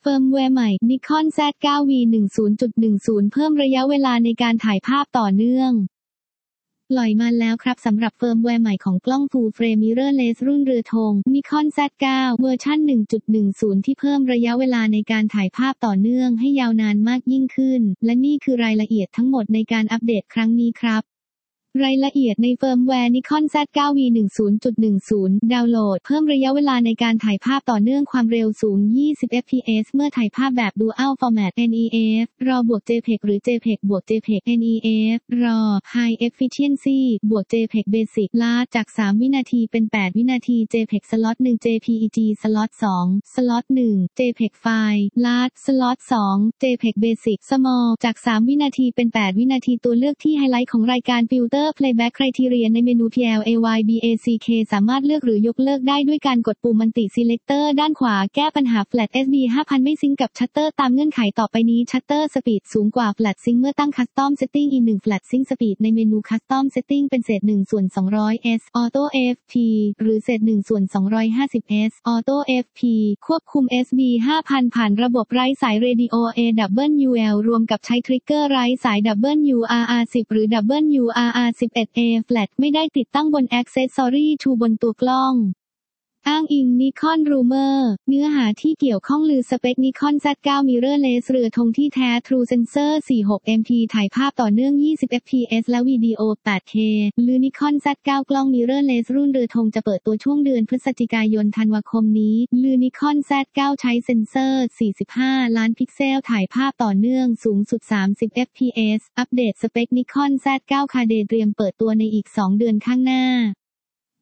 เฟิร์มแวร์ใหม่ Nikon Z9V10.10 เพิ่มระยะเวลาในการถ่ายภาพต่อเนื่องปล่อยมาแล้วครับสำหรับเฟิร์มแวร์ใหม่ของกล้อง Full Frame Mirrorless รุ่นเรือธง Nikon Z9 เวอร์ชัน 1.10 ที่เพิ่มระยะเวลาในการถ่ายภาพต่อเนื่องให้ยาวนานมากยิ่งขึ้นและนี่คือรายละเอียดทั้งหมดในการอัปเดตครั้งนี้ครับรายละเอียดในเฟิร์มแวร์ Nikon Z9V10.10 ดาวน์โหลดเพิ่มระยะเวลาในการถ่ายภาพต่อเนื่องความเร็วสูง 20 fps เมื่อถ่ายภาพแบบ Dual Format NEF RAW บวก JPEG หรือ JPEG บวก JPEG NEF RAW High Efficiency บวก JPEG Basic Large จาก 3 วินาทีเป็น 8 วินาที JPEG Slot 1 JPEG Slot 2 Slot 1 JPEG File Large Slot 2 JPEG Basic Small จาก 3 วินาทีเป็น 8 วินาทีตัวเลือกที่ไฮไลท์ของรายการฟิลเตอร์Playback Criteria ในเมนู PLAYBACK สามารถเลือกหรือยกเลิกได้ด้วยการกดปุ่ม Multi Selector ด้านขวาแก้ปัญหา Flat SB 5000ไม่ซิงค์กับชัตเตอร์ตามเงื่อนไขต่อไปนี้ชัตเตอร์สปีดสูงกว่า Flat Sync เมื่อตั้ง Custom Setting E1 Flat Sync Speed ในเมนู Custom Setting เป็นเศษ1/200s Auto FP หรือเศษ1/250s Auto FP ควบคุม SB 5000ผ่านระบบไร้สาย Radio AWL รวมกับใช้ทริกเกอร์ไร้สาย WRR10 หรือ WRR11A Flat ไม่ได้ติดตั้งบน Accessory to บนตัวกล้องอ้างอิง Nikon Rumor เนื้อหาที่เกี่ยวข้องลือสเปค Nikon Z9 Mirrorless เรือธงที่แท้ True Sensor 46MP ถ่ายภาพต่อเนื่อง 20fps และวิดีโอ 8K ลือ Nikon Z9 กล้อง Mirrorless รุ่นเรือธงจะเปิดตัวช่วงเดือนพฤศจิกายนธันวาคมนี้ลือ Nikon Z9 ใช้เซ็นเซอร์ 45 ล้านพิกเซลถ่ายภาพต่อเนื่องสูงสุด 30fps อัปเดตสเปค Nikon Z9 Cade เตรียมเปิดตัวในอีก 2 เดือนข้างหน้า